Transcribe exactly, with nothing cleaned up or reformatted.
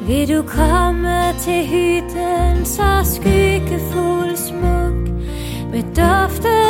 Vil du komme til hytten så skyggefuld smuk med duften